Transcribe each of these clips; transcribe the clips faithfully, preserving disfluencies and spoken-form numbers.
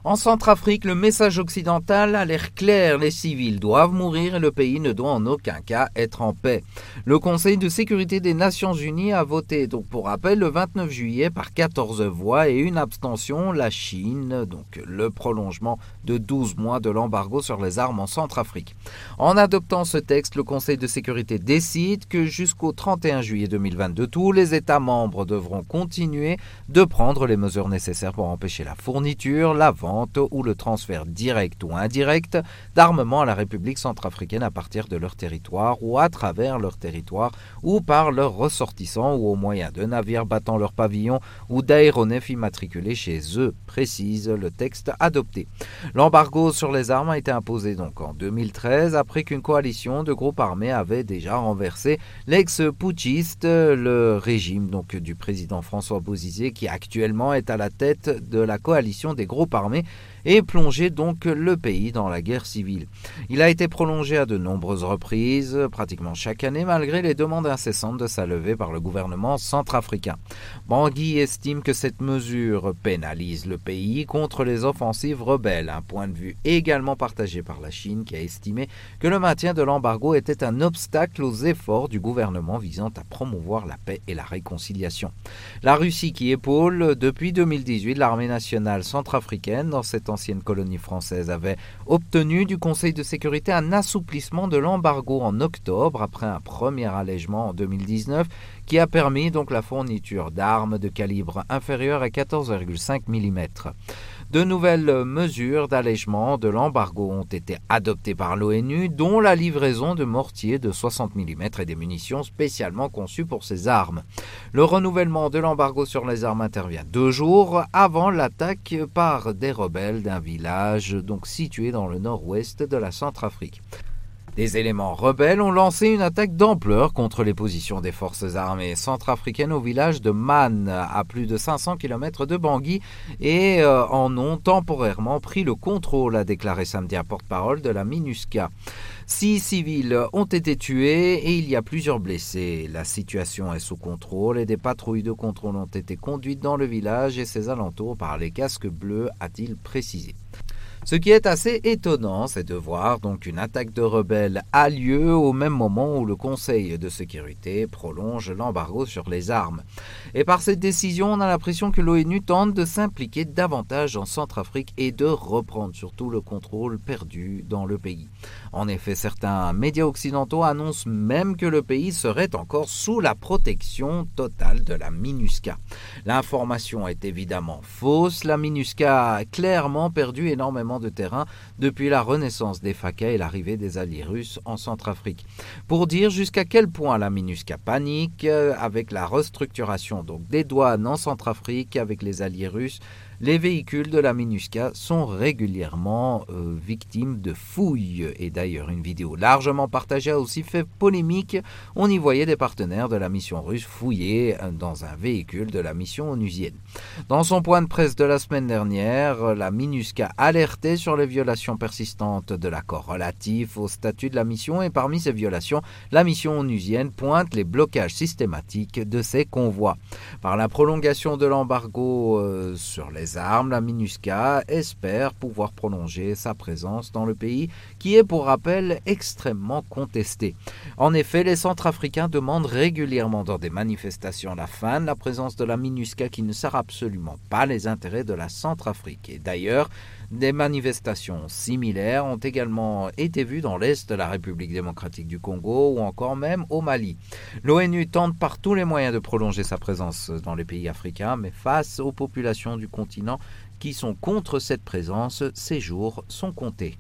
En Centrafrique, le message occidental a l'air clair, les civils doivent mourir et le pays ne doit en aucun cas être en paix. Le Conseil de sécurité des Nations Unies a voté, donc pour rappel, le vingt-neuf juillet par quatorze voix et une abstention, la Chine, donc le prolongement de douze mois de l'embargo sur les armes en Centrafrique. En adoptant ce texte, le Conseil de sécurité décide que jusqu'au trente et un juillet deux mille vingt-deux, tous les États membres devront continuer de prendre les mesures nécessaires pour empêcher la fourniture, la vente ou le transfert direct ou indirect d'armement à la République centrafricaine à partir de leur territoire ou à travers leur territoire ou par leurs ressortissants ou au moyen de navires battant leur pavillon ou d'aéronefs immatriculés chez eux, précise le texte adopté. L'embargo sur les armes a été imposé donc en deux mille treize après qu'une coalition de groupes armés avait déjà renversé l'ex-putschiste, le régime donc du président François Bozizé qui actuellement est à la tête de la coalition des groupes armés et plongé donc le pays dans la guerre civile. Il a été prolongé à de nombreuses reprises, pratiquement chaque année, malgré les demandes incessantes de sa levée par le gouvernement centrafricain. Bangui estime que cette mesure pénalise le pays contre les offensives rebelles, un point de vue également partagé par la Chine qui a estimé que le maintien de l'embargo était un obstacle aux efforts du gouvernement visant à promouvoir la paix et la réconciliation. La Russie qui épaule depuis deux mille dix-huit l'armée nationale centrafricaine dans cette ancienne colonie française avait obtenu du Conseil de sécurité un assouplissement de l'embargo en octobre après un premier allègement en deux mille dix-neuf qui a permis donc la fourniture d'armes de calibre inférieur à quatorze virgule cinq millimètres. De nouvelles mesures d'allègement de l'embargo ont été adoptées par l'ONU, dont la livraison de mortiers de soixante millimètres et des munitions spécialement conçues pour ces armes. Le renouvellement de l'embargo sur les armes intervient deux jours avant l'attaque par des rebelles d'un village donc situé dans le nord-ouest de la Centrafrique. Des éléments rebelles ont lancé une attaque d'ampleur contre les positions des forces armées centrafricaines au village de Man, à plus de cinq cents kilomètres de Bangui, et euh, en ont temporairement pris le contrôle, a déclaré samedi un porte-parole de la MINUSCA. Six civils ont été tués et il y a plusieurs blessés. La situation est sous contrôle et des patrouilles de contrôle ont été conduites dans le village et ses alentours par les casques bleus, a-t-il précisé. Ce qui est assez étonnant, c'est de voir donc une attaque de rebelles a lieu au même moment où le Conseil de sécurité prolonge l'embargo sur les armes. Et par cette décision, on a l'impression que l'ONU tente de s'impliquer davantage en Centrafrique et de reprendre surtout le contrôle perdu dans le pays. En effet, certains médias occidentaux annoncent même que le pays serait encore sous la protection totale de la MINUSCA. L'information est évidemment fausse, la MINUSCA a clairement perdu énormément de terrain depuis la renaissance des F A C A et l'arrivée des alliés russes en Centrafrique. Pour dire jusqu'à quel point la MINUSCA panique avec la restructuration donc des douanes en Centrafrique avec les alliés russes, les véhicules de la MINUSCA sont régulièrement euh, victimes de fouilles. Et d'ailleurs, une vidéo largement partagée a aussi fait polémique. On y voyait des partenaires de la mission russe fouillés dans un véhicule de la mission onusienne. Dans son point de presse de la semaine dernière, la MINUSCA alertait sur les violations persistantes de l'accord relatif au statut de la mission et parmi ces violations, la mission onusienne pointe les blocages systématiques de ses convois. Par la prolongation de l'embargo euh, sur les armes, la MINUSCA espère pouvoir prolonger sa présence dans le pays qui est pour rappel extrêmement contesté. En effet, les Centrafricains demandent régulièrement dans des manifestations la fin de la présence de la MINUSCA qui ne sert absolument pas les intérêts de la Centrafrique. Et d'ailleurs, des manifestations similaires ont également été vues dans l'est de la République démocratique du Congo ou encore même au Mali. L'ONU tente par tous les moyens de prolonger sa présence dans les pays africains, mais face aux populations du continent qui sont contre cette présence, ces jours sont comptés.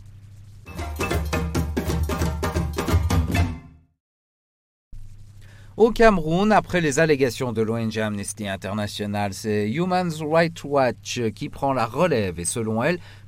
Au Cameroun, après les allégations de l'O N G Amnesty International, c'est Human Rights Watch qui prend la relève et selon elle,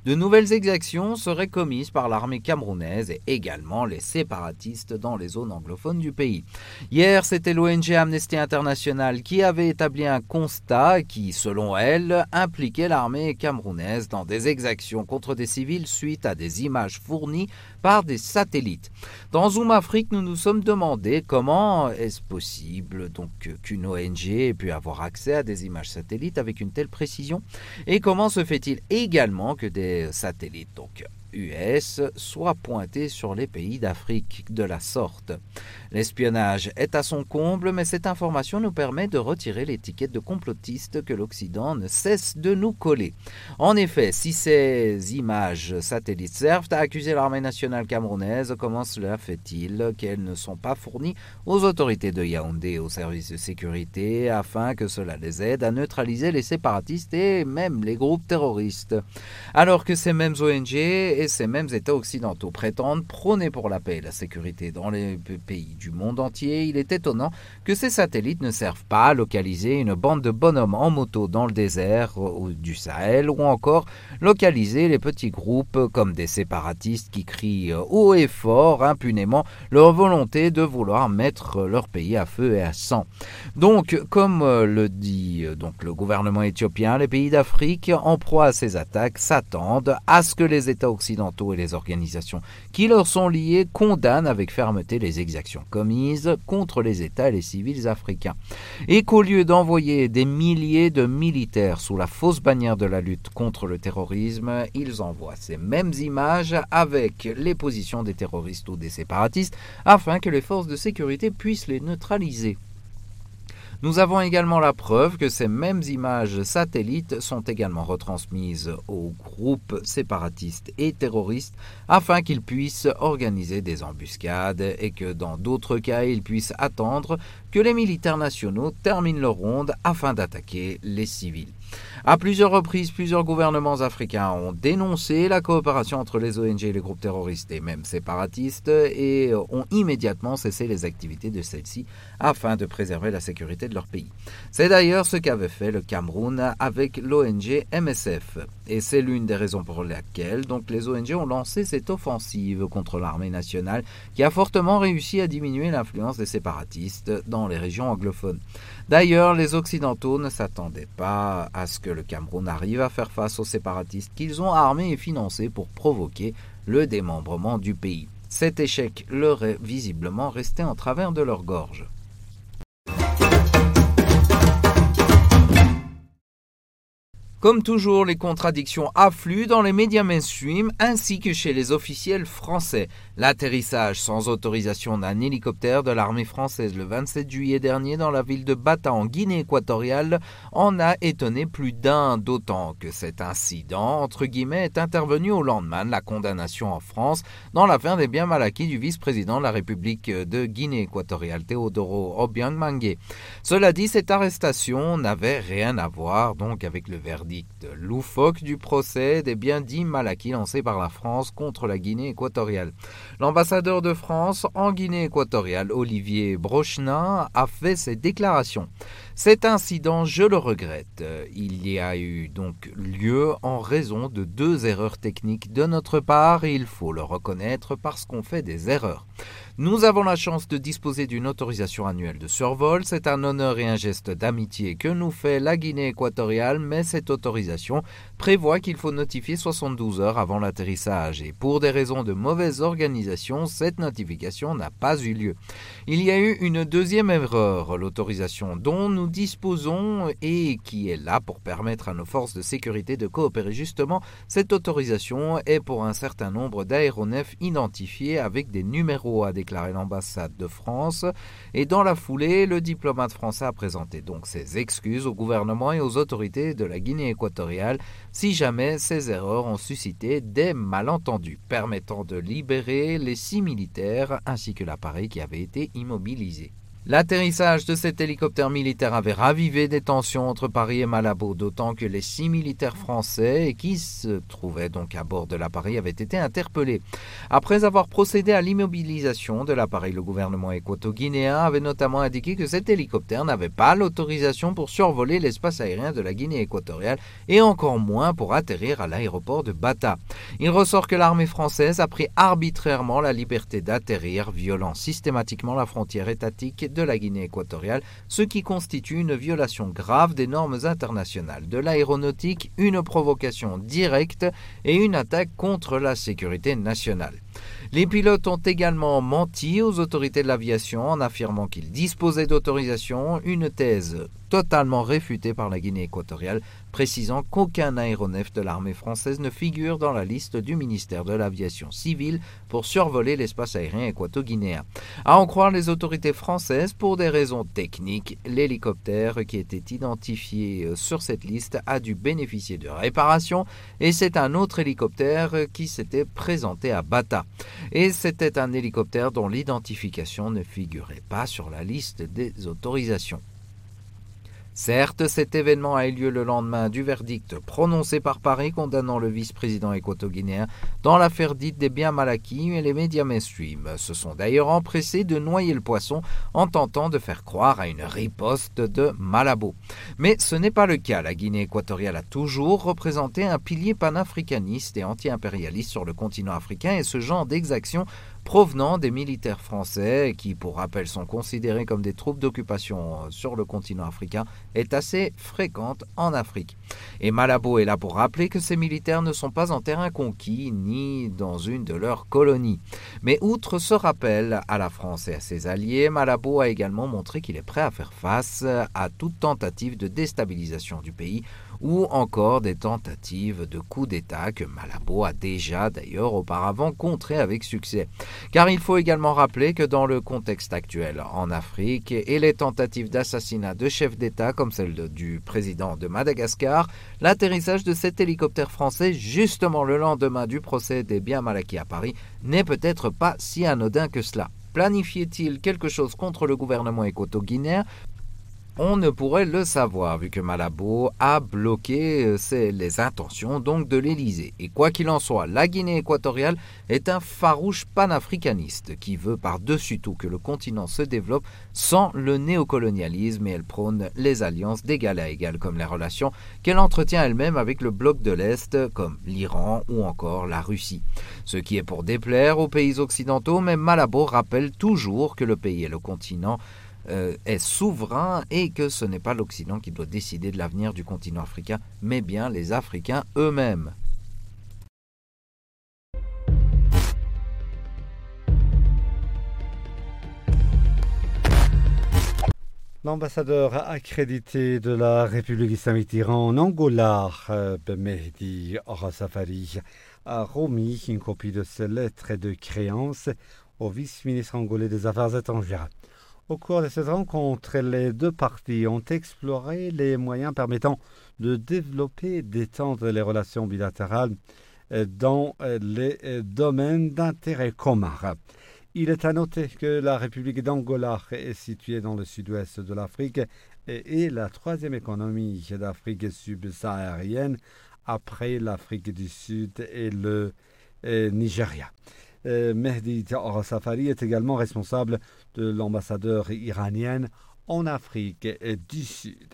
De nouvelles exactions seraient commises par l'armée camerounaise et également les séparatistes dans les zones anglophones du pays. Hier, c'était l'O N G Amnesty International qui avait établi un constat qui, selon elle, impliquait l'armée camerounaise dans des exactions contre des civils suite à des images fournies par des satellites. Dans Zoom Afrique, nous nous sommes demandé comment est-ce possible donc qu'une O N G ait pu avoir accès à des images satellites avec une telle précision et comment se fait-il également que des satellites donc U S soient pointés sur les pays d'Afrique de la sorte. L'espionnage est à son comble, mais cette information nous permet de retirer l'étiquette de complotiste que l'Occident ne cesse de nous coller. En effet, si ces images satellites servent à accuser l'armée nationale camerounaise, comment cela fait-il qu'elles ne sont pas fournies aux autorités de Yaoundé et aux services de sécurité afin que cela les aide à neutraliser les séparatistes et même les groupes terroristes? Alors que ces mêmes O N G et ces mêmes États occidentaux prétendent prôner pour la paix et la sécurité dans les pays du monde entier, il est étonnant que ces satellites ne servent pas à localiser une bande de bonhommes en moto dans le désert du Sahel ou encore localiser les petits groupes comme des séparatistes qui crient haut et fort impunément leur volonté de vouloir mettre leur pays à feu et à sang. Donc, comme le dit donc le gouvernement éthiopien, les pays d'Afrique en proie à ces attaques s'attendent à ce que les États occidentaux et les organisations qui leur sont liées condamnent avec fermeté les exactions commises contre les États et les civils africains. Et qu'au lieu d'envoyer des milliers de militaires sous la fausse bannière de la lutte contre le terrorisme, ils envoient ces mêmes images avec les positions des terroristes ou des séparatistes afin que les forces de sécurité puissent les neutraliser. Nous avons également la preuve que ces mêmes images satellites sont également retransmises aux groupes séparatistes et terroristes afin qu'ils puissent organiser des embuscades et que dans d'autres cas, ils puissent attendre que les militaires nationaux terminent leur ronde afin d'attaquer les civils. À plusieurs reprises, plusieurs gouvernements africains ont dénoncé la coopération entre les O N G et les groupes terroristes et même séparatistes et ont immédiatement cessé les activités de celles-ci afin de préserver la sécurité de leur pays. C'est d'ailleurs ce qu'avait fait le Cameroun avec l'O N G M S F. Et c'est l'une des raisons pour lesquelles donc, les O N G ont lancé cette offensive contre l'armée nationale qui a fortement réussi à diminuer l'influence des séparatistes dans les régions anglophones. D'ailleurs, les Occidentaux ne s'attendaient pas à ce que le Cameroun arrive à faire face aux séparatistes qu'ils ont armés et financés pour provoquer le démembrement du pays. Cet échec leur est visiblement resté en travers de leur gorge. Comme toujours, les contradictions affluent dans les médias mainstream ainsi que chez les officiels français. L'atterrissage sans autorisation d'un hélicoptère de l'armée française le vingt-sept juillet dernier dans la ville de Bata en Guinée équatoriale en a étonné plus d'un, d'autant que cet incident, entre guillemets, est intervenu au lendemain de la condamnation en France dans l'affaire des biens mal acquis du vice-président de la République de Guinée équatoriale, Teodoro Obiang Mangué. Cela dit, cette arrestation n'avait rien à voir donc avec le verdict loufoque du procès des biens dits mal acquis lancés par la France contre la Guinée équatoriale. L'ambassadeur de France en Guinée équatoriale, Olivier Brochenin, a fait ces déclarations. Cet incident, je le regrette. Il y a eu donc lieu en raison de deux erreurs techniques de notre part et il faut le reconnaître parce qu'on fait des erreurs. Nous avons la chance de disposer d'une autorisation annuelle de survol. C'est un honneur et un geste d'amitié que nous fait la Guinée équatoriale, mais cette autorisation prévoit qu'il faut notifier soixante-douze heures avant l'atterrissage. Et pour des raisons de mauvaise organisation, cette notification n'a pas eu lieu. Il y a eu une deuxième erreur, l'autorisation dont nous disposons et qui est là pour permettre à nos forces de sécurité de coopérer justement. Cette autorisation est pour un certain nombre d'aéronefs identifiés avec des numéros, a déclaré l'ambassade de France. Et dans la foulée, le diplomate français a présenté donc ses excuses au gouvernement et aux autorités de la Guinée équatoriale si jamais ces erreurs ont suscité des malentendus, permettant de libérer les six militaires ainsi que l'appareil qui avait été immobilisé. L'atterrissage de cet hélicoptère militaire avait ravivé des tensions entre Paris et Malabo, d'autant que les six militaires français qui se trouvaient donc à bord de l'appareil avaient été interpellés. Après avoir procédé à l'immobilisation de l'appareil, le gouvernement équato-guinéen avait notamment indiqué que cet hélicoptère n'avait pas l'autorisation pour survoler l'espace aérien de la Guinée équatoriale et encore moins pour atterrir à l'aéroport de Bata. Il ressort que l'armée française a pris arbitrairement la liberté d'atterrir, violant systématiquement la frontière étatique de la Guinée équatoriale, ce qui constitue une violation grave des normes internationales de l'aéronautique, une provocation directe et une attaque contre la sécurité nationale. Les pilotes ont également menti aux autorités de l'aviation en affirmant qu'ils disposaient d'autorisation, une thèse totalement réfutée par la Guinée équatoriale, précisant qu'aucun aéronef de l'armée française ne figure dans la liste du ministère de l'Aviation civile pour survoler l'espace aérien équato-guinéen. À en croire les autorités françaises, pour des raisons techniques, l'hélicoptère qui était identifié sur cette liste a dû bénéficier de réparations et c'est un autre hélicoptère qui s'était présenté à Bata. Et c'était un hélicoptère dont l'identification ne figurait pas sur la liste des autorisations. Certes, cet événement a eu lieu le lendemain du verdict prononcé par Paris condamnant le vice-président équato-guinéen dans l'affaire dite des biens mal acquis, et les médias mainstream se sont d'ailleurs empressés de noyer le poisson en tentant de faire croire à une riposte de Malabo. Mais ce n'est pas le cas. La Guinée équatoriale a toujours représenté un pilier panafricaniste et anti-impérialiste sur le continent africain, et ce genre d'exactions provenant des militaires français, qui pour rappel sont considérés comme des troupes d'occupation sur le continent africain, est assez fréquente en Afrique. Et Malabo est là pour rappeler que ces militaires ne sont pas en terrain conquis ni dans une de leurs colonies. Mais outre ce rappel à la France et à ses alliés, Malabo a également montré qu'il est prêt à faire face à toute tentative de déstabilisation du pays ou encore des tentatives de coup d'État que Malabo a déjà d'ailleurs auparavant contré avec succès. Car il faut également rappeler que dans le contexte actuel en Afrique et les tentatives d'assassinat de chefs d'État comme celle de, du président de Madagascar, l'atterrissage de cet hélicoptère français justement le lendemain du procès des biens mal acquis à Paris n'est peut-être pas si anodin que cela. Planifiait-il quelque chose contre le gouvernement équato-guinéen ? On ne pourrait le savoir, vu que Malabo a bloqué ses, les intentions donc de l'Élysée. Et quoi qu'il en soit, la Guinée équatoriale est un farouche panafricaniste qui veut par-dessus tout que le continent se développe sans le néocolonialisme, et elle prône les alliances d'égal à égal, comme les relations qu'elle entretient elle-même avec le bloc de l'Est, comme l'Iran ou encore la Russie. Ce qui est pour déplaire aux pays occidentaux, mais Malabo rappelle toujours que le pays et le continent Euh, est souverain et que ce n'est pas l'Occident qui doit décider de l'avenir du continent africain, mais bien les Africains eux-mêmes. L'ambassadeur accrédité de la République islamique d'Iran en Angola, Mehdi Al-Safari, a remis une copie de ses lettres de créance au vice-ministre angolais des Affaires étrangères. Au cours de cette rencontre, les deux parties ont exploré les moyens permettant de développer et d'étendre les relations bilatérales dans les domaines d'intérêt commun. Il est à noter que la République d'Angola est située dans le sud-ouest de l'Afrique et est la troisième économie d'Afrique subsaharienne après l'Afrique du Sud et le Nigeria. Euh, Mehdi Al-Safari est également responsable de l'ambassadeur iranienne en Afrique du Sud.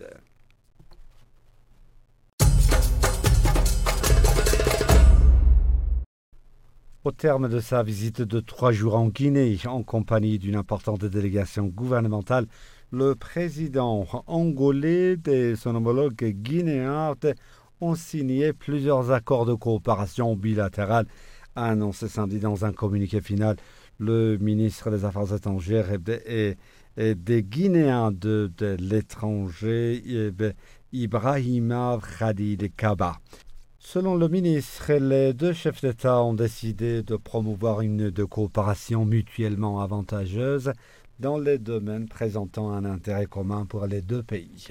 Au terme de sa visite de trois jours en Guinée, en compagnie d'une importante délégation gouvernementale, le président angolais et son homologue guinéen ont signé plusieurs accords de coopération bilatérale, a annoncé samedi dans un communiqué final le ministre des Affaires étrangères et, et des Guinéens de, de l'étranger, Ibrahima Khalil Kaba. Selon le ministre, les deux chefs d'État ont décidé de promouvoir une de coopération mutuellement avantageuse dans les domaines présentant un intérêt commun pour les deux pays.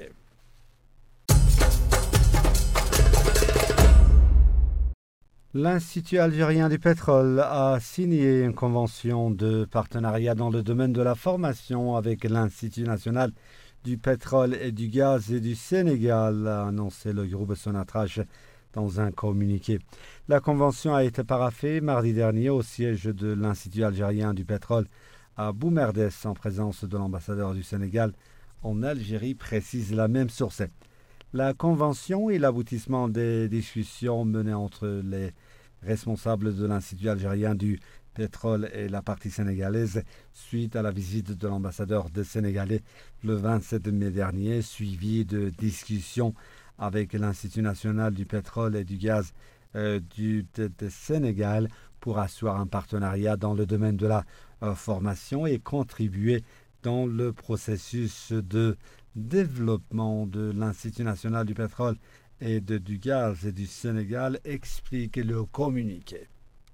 L'Institut algérien du pétrole a signé une convention de partenariat dans le domaine de la formation avec l'Institut national du pétrole et du gaz et du Sénégal, a annoncé le groupe Sonatrach dans un communiqué. La convention a été paraphée mardi dernier au siège de l'Institut algérien du pétrole à Boumerdès en présence de l'ambassadeur du Sénégal en Algérie, précise la même source. La convention est l'aboutissement des discussions menées entre les responsables de l'Institut algérien du pétrole et la partie sénégalaise suite à la visite de l'ambassadeur des Sénégalais le vingt-sept mai dernier, suivie de discussions avec l'Institut national du pétrole et du gaz euh, du de, de Sénégal pour asseoir un partenariat dans le domaine de la euh, formation et contribuer dans le processus de développement de l'Institut national du pétrole et de, du gaz et du Sénégal, explique le communiqué.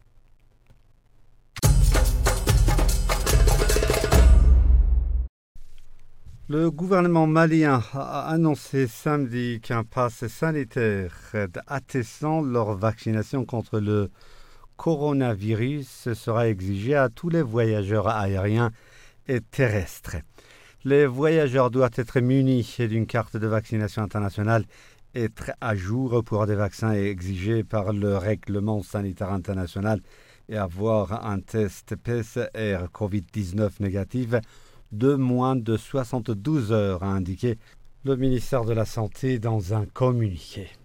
Le gouvernement malien a annoncé samedi qu'un pass sanitaire attestant leur vaccination contre le coronavirus sera exigé à tous les voyageurs aériens et terrestres. Les voyageurs doivent être munis d'une carte de vaccination internationale, être à jour pour des vaccins exigés par le règlement sanitaire international et avoir un test P C R covid dix-neuf négatif de moins de soixante-douze heures, a indiqué le ministère de la Santé dans un communiqué.